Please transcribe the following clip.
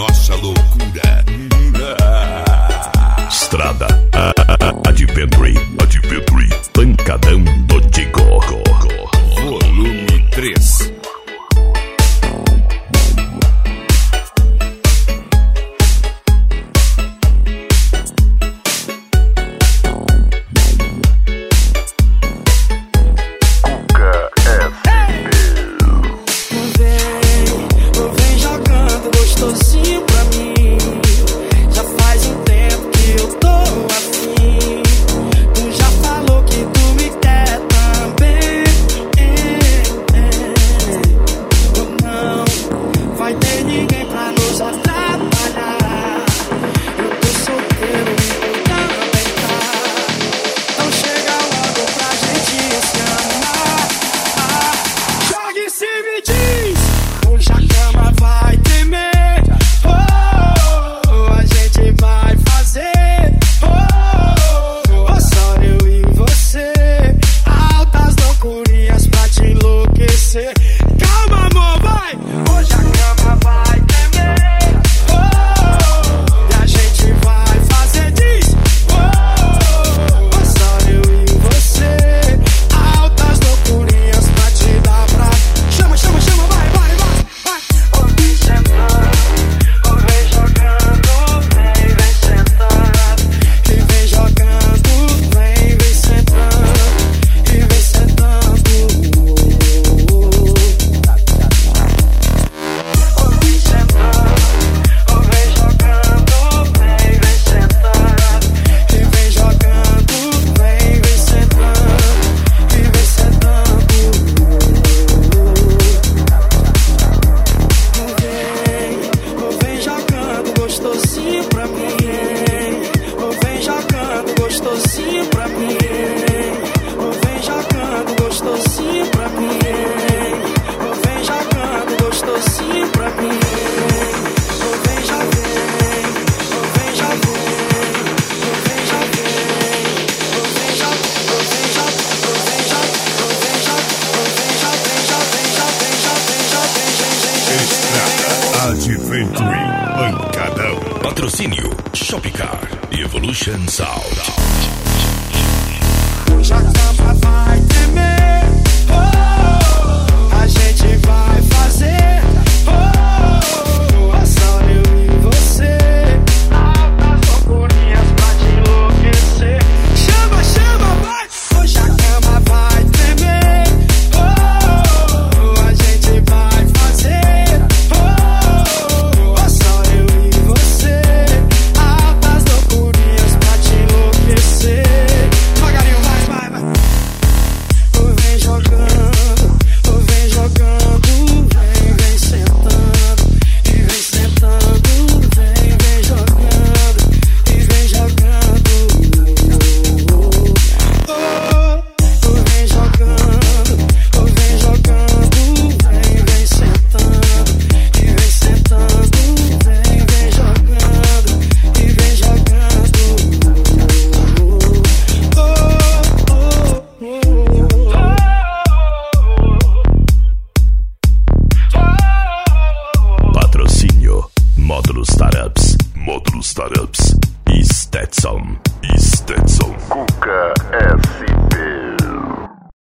nossa loucura. Estrada Adventure, Pancadão do Tico. Volume 3. Adventure, Pancadão. Patrocínio Shopcar e Evolution Sound. Hoje a cama vai tremer, oh, a gente vai fazer, oh, é só eu e você, altas loucurinhas pra te enlouquecer. Chama, chama, vai! Hoje a cama vai tremer, oh, a gente vai fazer, oh, é só eu e você, altas loucurinhas pra te enlouquecer. Devagarinho, vai, vai, vai. Vem jogando, vem jogando, vem sentando, e vem sentando, vem jogando, e vem jogando. Oh, vem jogando, vem jogando, vem sentando, e vem sentando, vem jogando, e vem jogando. Patrocínio Módulos Startups e Stetson. Cuca